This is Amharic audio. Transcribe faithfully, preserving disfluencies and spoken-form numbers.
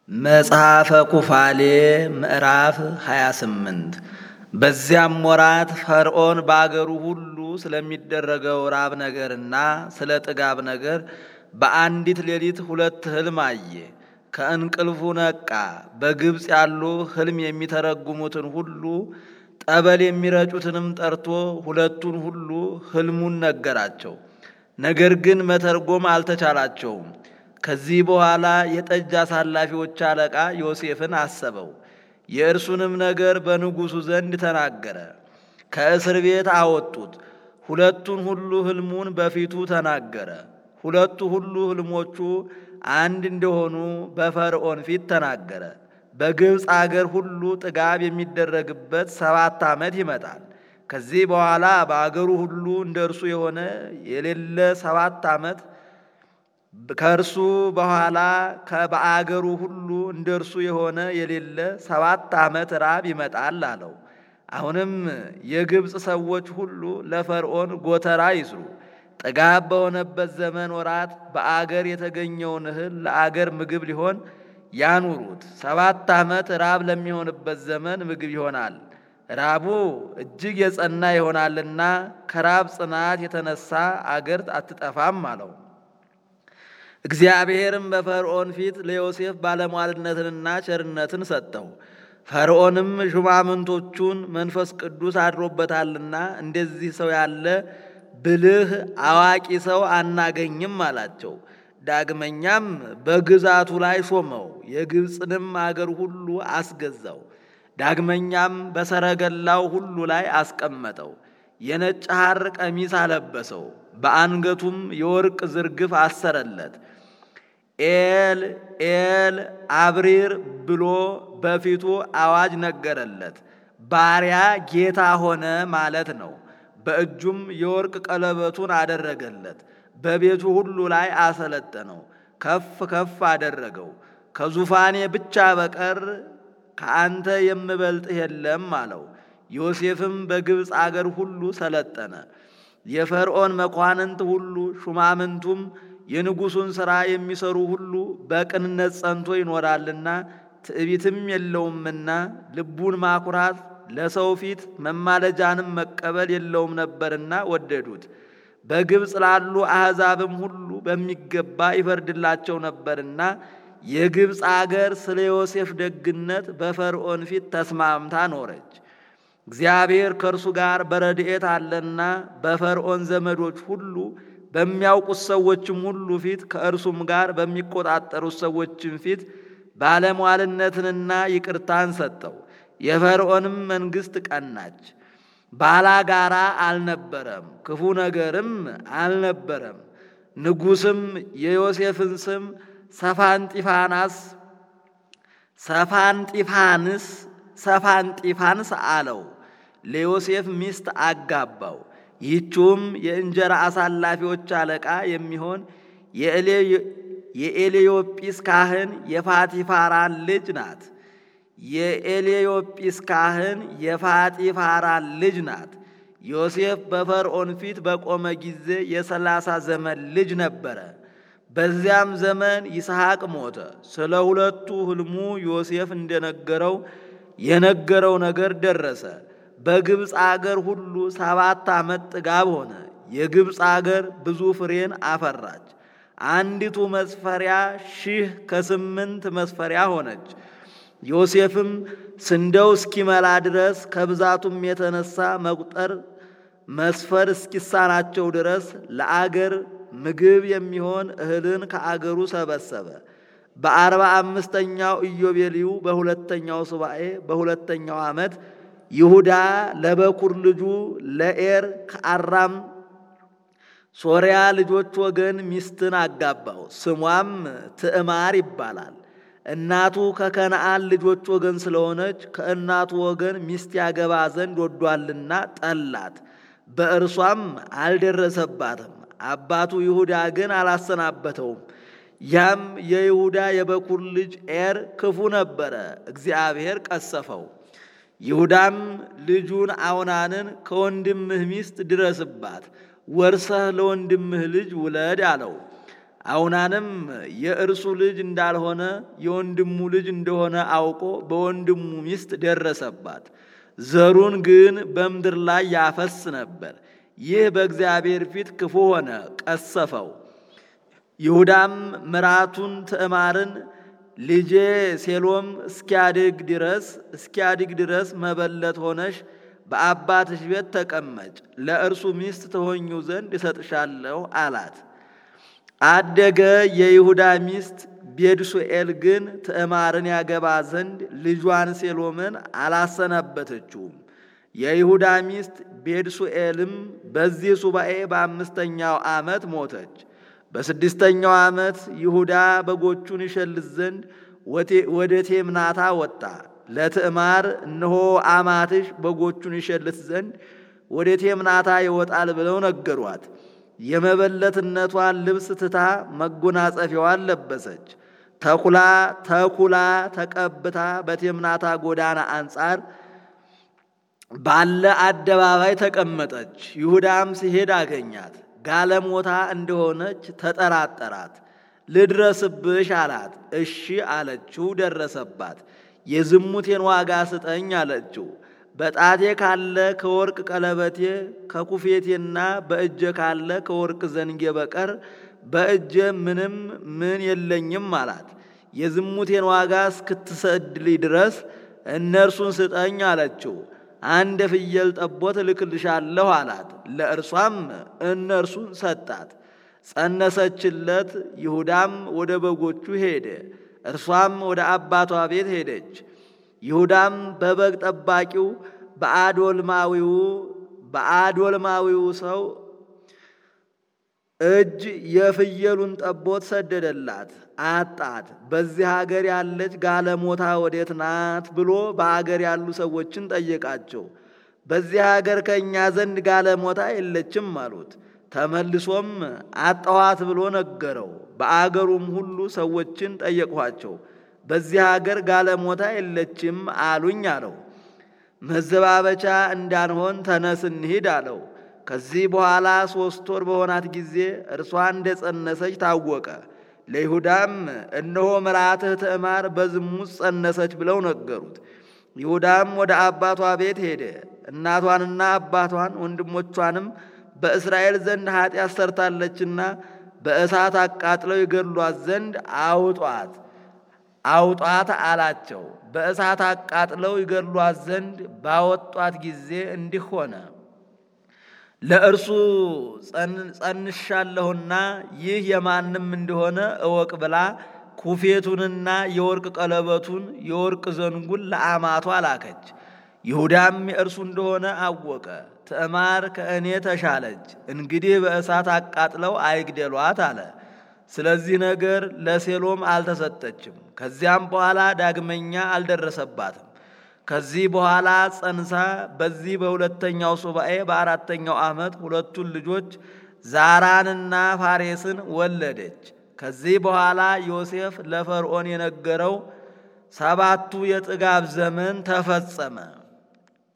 መጽሐፈ ኩፋሌ ምዕራፍ ሃያ ስምንት በዚያም ወራት ፈርዖን በአገሩ ሁሉ ስለሚደረገው ራብ ነገርና ስለ ጥጋብ ነገር በአንዲት ሌሊት ሁለት ሕልም አየ። ከእንቅልፉ ነቃ። በግብፅ ያሉ ሕልም የሚተረጉሙትን ሁሉ ጠበል የሚረጩትንም ጠርቶ ሁለቱን ሁሉ ሕልሙን ነገራቸው። ነገር ግን መተርጎም አልተቻላቸውም። ከዚህ በኋላ የጠጅ አሳላፊዎች አለቃ ዮሴፍን አሰበው። የእርሱንም ነገር በንጉሡ ዘንድ ተናገረ። ከእስር ቤት አወጡት። ሁለቱን ሁሉ ሕልሙን በፊቱ ተናገረ። ሁለቱ ሁሉ ሕልሞቹ አንድ እንደሆኑ በፈርዖን ፊት ተናገረ። በግብፅ አገር ሁሉ ጥጋብ የሚደረግበት ሰባት ዓመት ይመጣል። ከዚህ በኋላ በአገሩ ሁሉ እንደ እርሱ የሆነ የሌለ ሰባት ዓመት ከእርሱ በኋላ በአገሩ ሁሉ እንደ እርሱ የሆነ የሌለ ሰባት ዓመት ራብ ይመጣል አለው። አሁንም የግብፅ ሰዎች ሁሉ ለፈርዖን ጎተራ ይስሩ። ጥጋብ በሆነበት ዘመን ወራት በአገር የተገኘውን እህል ለአገር ምግብ ሊሆን ያኑሩት። ሰባት ዓመት ራብ ለሚሆንበት ዘመን ምግብ ይሆናል። ራቡ እጅግ የጸና ይሆናልና ከራብ ጽናት የተነሳ አገር አትጠፋም አለው። እግዚአብሔርም በፈርዖን ፊት ለዮሴፍ ባለሟልነትንና ቸርነትን ሰጠው። ፈርዖንም ሹማምንቶቹን መንፈስ ቅዱስ አድሮበታልና እንደዚህ ሰው ያለ ብልህ አዋቂ ሰው አናገኝም አላቸው። ዳግመኛም በግዛቱ ላይ ሾመው፣ የግብፅንም አገር ሁሉ አስገዛው። ዳግመኛም በሰረገላው ሁሉ ላይ አስቀመጠው። የነጭ ሐር ቀሚስ አለበሰው፣ በአንገቱም የወርቅ ዝርግፍ አሰረለት። ኤል ኤል አብሪር ብሎ በፊቱ አዋጅ ነገረለት። ባሪያ ጌታ ሆነ ማለት ነው። በእጁም የወርቅ ቀለበቱን አደረገለት። በቤቱ ሁሉ ላይ አሰለጠነው፣ ከፍ ከፍ አደረገው። ከዙፋኔ ብቻ በቀር ከአንተ የምበልጥህ የለም አለው። ዮሴፍም በግብፅ አገር ሁሉ ሰለጠነ። የፈርዖን መኳንንት ሁሉ ሹማምንቱም የንጉሡን ሥራ የሚሰሩ ሁሉ በቅንነት ጸንቶ ይኖራልና ትዕቢትም የለውምና ልቡን ማኩራት ለሰው ፊት መማለጃንም መቀበል የለውም ነበርና ወደዱት። በግብፅ ላሉ አሕዛብም ሁሉ በሚገባ ይፈርድላቸው ነበርና የግብፅ አገር ስለ ዮሴፍ ደግነት በፈርዖን ፊት ተስማምታ ኖረች። እግዚአብሔር ከእርሱ ጋር በረድኤት አለና በፈርዖን ዘመዶች ሁሉ በሚያውቁት ሰዎችም ሁሉ ፊት ከእርሱም ጋር በሚቆጣጠሩት ሰዎችም ፊት ባለሟልነትንና ይቅርታን ሰጠው። የፈርዖንም መንግሥት ቀናች። ባላጋራ አልነበረም፣ ክፉ ነገርም አልነበረም። ንጉሥም የዮሴፍን ስም ሰፋንጢፋናስ ሰፋንጢፋንስ ሰፋንጢፋንስ አለው። ለዮሴፍ ሚስት አጋባው። ይህችውም የእንጀራ አሳላፊዎች አለቃ የሚሆን የኤልዮጲስ ካህን የፋቲፋራን ልጅ ናት። የኤልዮጲስ ካህን የፋቲፋራን ልጅ ናት። ዮሴፍ በፈርዖን ፊት በቆመ ጊዜ የሰላሳ ዘመን ልጅ ነበረ። በዚያም ዘመን ይስሐቅ ሞተ። ስለ ሁለቱ ሕልሙ ዮሴፍ እንደነገረው የነገረው ነገር ደረሰ። በግብፅ አገር ሁሉ ሰባት ዓመት ጥጋብ ሆነ። የግብፅ አገር ብዙ ፍሬን አፈራች። አንዲቱ መስፈሪያ ሺህ ከስምንት መስፈሪያ ሆነች። ዮሴፍም ስንዴው እስኪመላ ድረስ ከብዛቱም የተነሳ መቁጠር መስፈር እስኪሳናቸው ድረስ ለአገር ምግብ የሚሆን እህልን ከአገሩ ሰበሰበ። በአርባ አምስተኛው ኢዮቤልዩ በሁለተኛው ሱባኤ በሁለተኛው ዓመት ይሁዳ ለበኩር ልጁ ለኤር ከአራም ሶርያ ልጆች ወገን ሚስትን አጋባው። ስሟም ትዕማር ይባላል። እናቱ ከከነዓን ልጆች ወገን ስለሆነች ከእናቱ ወገን ሚስት ያገባ ዘንድ ወዷልና ጠላት፣ በእርሷም አልደረሰባትም። አባቱ ይሁዳ ግን አላሰናበተውም። ያም የይሁዳ የበኩር ልጅ ኤር ክፉ ነበረ፣ እግዚአብሔር ቀሰፈው። ይሁዳም ልጁን አውናንን ከወንድምህ ሚስት ድረስባት፣ ወርሰህ ለወንድምህ ልጅ ውለድ አለው። አውናንም የእርሱ ልጅ እንዳልሆነ የወንድሙ ልጅ እንደሆነ አውቆ በወንድሙ ሚስት ደረሰባት። ዘሩን ግን በምድር ላይ ያፈስ ነበር። ይህ በእግዚአብሔር ፊት ክፉ ሆነ፣ ቀሰፈው። ይሁዳም ምራቱን ትዕማርን ልጄ ሴሎም እስኪያድግ ድረስ እስኪያድግ ድረስ መበለት ሆነሽ በአባትሽ ቤት ተቀመጭ፣ ለእርሱ ሚስት ትሆኚው ዘንድ እሰጥሻለሁ አላት። አደገ። የይሁዳ ሚስት ቤድሱኤል ግን ትዕማርን ያገባ ዘንድ ልጇን ሴሎምን አላሰናበተችውም። የይሁዳ ሚስት ቤድሱኤልም በዚህ ሱባኤ በአምስተኛው ዓመት ሞተች። በስድስተኛው ዓመት ይሁዳ በጎቹን ይሸልት ዘንድ ወደ ቴምናታ ወጣ። ለትዕማር እነሆ አማትሽ በጎቹን ይሸልት ዘንድ ወደ ቴምናታ ይወጣል ብለው ነገሯት። የመበለትነቷን ልብስ ትታ መጎናጸፊያዋን ለበሰች። ተኩላ ተኩላ ተቀብታ በቴምናታ ጎዳና አንጻር ባለ አደባባይ ተቀመጠች። ይሁዳም ሲሄድ አገኛት። ጋለሞታ እንደሆነች ተጠራጠራት። ልድረስብሽ አላት። እሺ አለችው። ደረሰባት። የዝሙቴን ዋጋ ስጠኝ አለችው። በጣቴ ካለ ከወርቅ ቀለበቴ ከኩፌቴና በእጀ ካለ ከወርቅ ዘንጌ በቀር በእጀ ምንም ምን የለኝም አላት። የዝሙቴን ዋጋ እስክትሰድልኝ ድረስ እነርሱን ስጠኝ አለችው። አንድ ፍየል ጠቦት እልክልሻለሁ አላት። ለእርሷም እነርሱን ሰጣት። ጸነሰችለት። ይሁዳም ወደ በጎቹ ሄደ፣ እርሷም ወደ አባቷ ቤት ሄደች። ይሁዳም በበግ ጠባቂው በአዶልማዊው በአዶልማዊው ሰው እጅ የፍየሉን ጠቦት ሰደደላት፣ አጣት። በዚህ ሀገር ያለች ጋለሞታ ወዴት ናት ብሎ በአገር ያሉ ሰዎችን ጠየቃቸው። በዚህ ሀገር ከእኛ ዘንድ ጋለሞታ የለችም አሉት። ተመልሶም አጣኋት ብሎ ነገረው። በአገሩም ሁሉ ሰዎችን ጠየቅኋቸው፣ በዚህ ሀገር ጋለሞታ የለችም አሉኝ አለው። መዘባበቻ እንዳንሆን ተነስ እንሂድ አለው። ከዚህ በኋላ ሦስት ወር በሆናት ጊዜ እርሷ እንደ ጸነሰች ታወቀ። ለይሁዳም እነሆ ምራትህ ትዕማር በዝሙት ጸነሰች ብለው ነገሩት። ይሁዳም ወደ አባቷ ቤት ሄደ። እናቷንና አባቷን ወንድሞቿንም በእስራኤል ዘንድ ኃጢአት ሰርታለችና በእሳት አቃጥለው ይገድሏት ዘንድ አውጧት አውጧት አላቸው። በእሳት አቃጥለው ይገድሏት ዘንድ ባወጧት ጊዜ እንዲህ ሆነ። ለእርሱ ጸንሻለሁና ይህ የማንም እንደሆነ እወቅ ብላ ኩፌቱንና የወርቅ ቀለበቱን የወርቅ ዘንጉን ለአማቷ ላከች። ይሁዳም የእርሱ እንደሆነ አወቀ። ትዕማር ከእኔ ተሻለች፣ እንግዲህ በእሳት አቃጥለው አይግደሏት አለ። ስለዚህ ነገር ለሴሎም አልተሰጠችም። ከዚያም በኋላ ዳግመኛ አልደረሰባትም። ከዚህ በኋላ ጸንሳ በዚህ በሁለተኛው ሱባኤ በአራተኛው ዓመት ሁለቱን ልጆች ዛራንና ፋሬስን ወለደች። ከዚህ በኋላ ዮሴፍ ለፈርዖን የነገረው ሰባቱ የጥጋብ ዘመን ተፈጸመ።